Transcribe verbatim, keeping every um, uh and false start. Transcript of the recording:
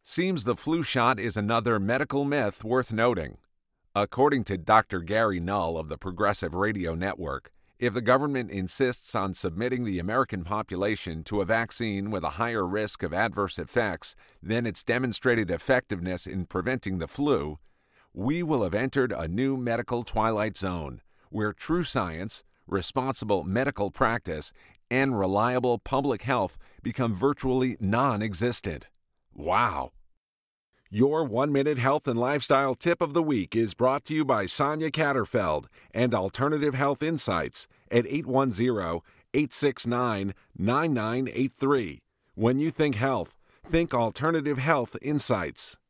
Seems the flu shot is another medical myth worth noting. According to Doctor Gary Null of the Progressive Radio Network, if the government insists on submitting the American population to a vaccine with a higher risk of adverse effects than its demonstrated effectiveness in preventing the flu, we will have entered a new medical twilight zone where true science, responsible medical practice, and reliable public health become virtually non-existent. Wow! Your one-minute health and lifestyle tip of the week is brought to you by Sonia Catterfeld and Alternative Health Insights at eight one zero, eight six nine, nine nine eight three. When you think health, think Alternative Health Insights.